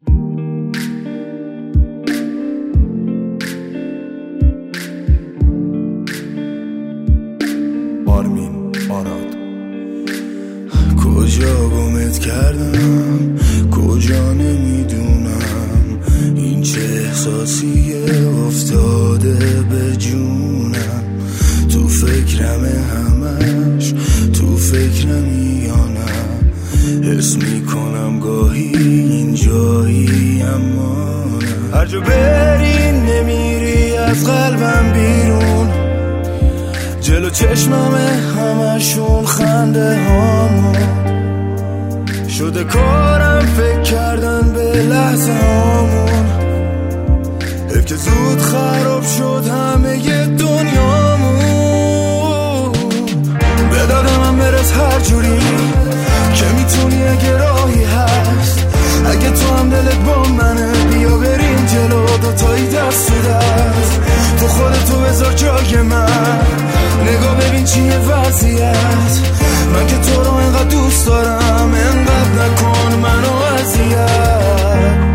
آرمین آراد. کجا گمت کردم، کجا نمیدونم، این چه احساسیه افتاده به جونم. تو فکرم همش، تو فکرمی یا نه، حس میکنم گاهی اینجایی اما نه. هر جا بری نمیری از قلبم بیرون، جلو چشممه همشون خنده هامون. شده کارم فکر کردن به لحظه هامون، حیف که زود خراب شد همه ی دنیامون. به داد من برس هر جوری که میتونی، اگه راهی هست، اگه تو هم دلت با منه، بیا بریم جلو دوتایی دست تو دست. تو خودتو بذار جای من، نگاه ببین چیه وضعیت. من که تو رو انقدر دوست دارم، انقدر نکن منو اذیت.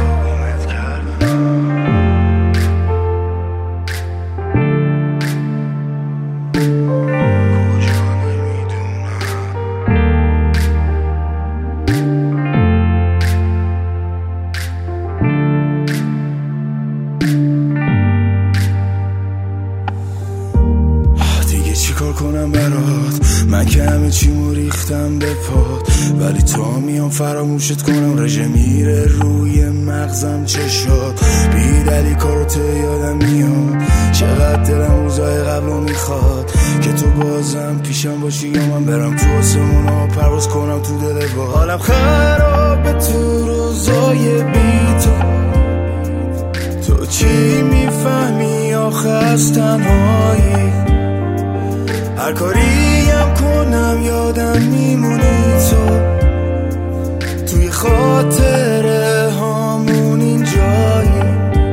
چیکار کنم برات، من که همه چیمو ریختم به پات، ولی تو میام فراموشت کنم. رژه میره روی مغزم چشات، بیدلی کاراتو یادم میاد. چقدر دلم روزای قبلو میخواد که تو بازم پیشم باشی، یا من برم تو آسمونا پرواز کنم تو دل با. حالم خرابه تو روزای بی تو چی میفهمی آخه از تنهایی؟ هر کاریم کنم یادم میمونی تو، توی خاطره هامون اینجایی.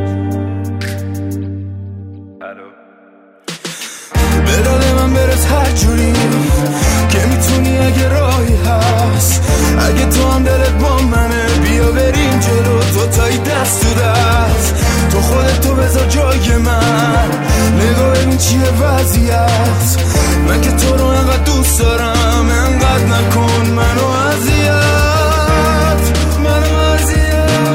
به داد من برس هر جوری که میتونی، اگه راهی هست، اگه تو هم دلت با منه، بیا بریم جلو دوتایی دست تو دست. تو خودتو بذار جای من، نگاه ببین چیه وضعیت. من که تو رو انقدر دوست دارم، انقدر نکن منو اذیت، منو اذیت،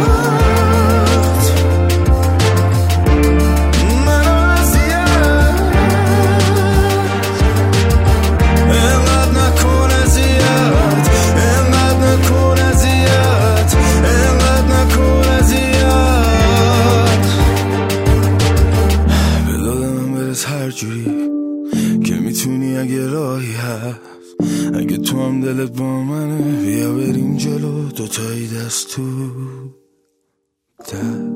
منو اذیت. انقدر نکن اذیت، انقدر نکن اذیت، انقدر نکن اذیت. به داد من برس هر جوری که میتونی، اگه راهی هست، اگه تو هم دلت با منه، بیا بریم جلو دوتایی دست تو دست.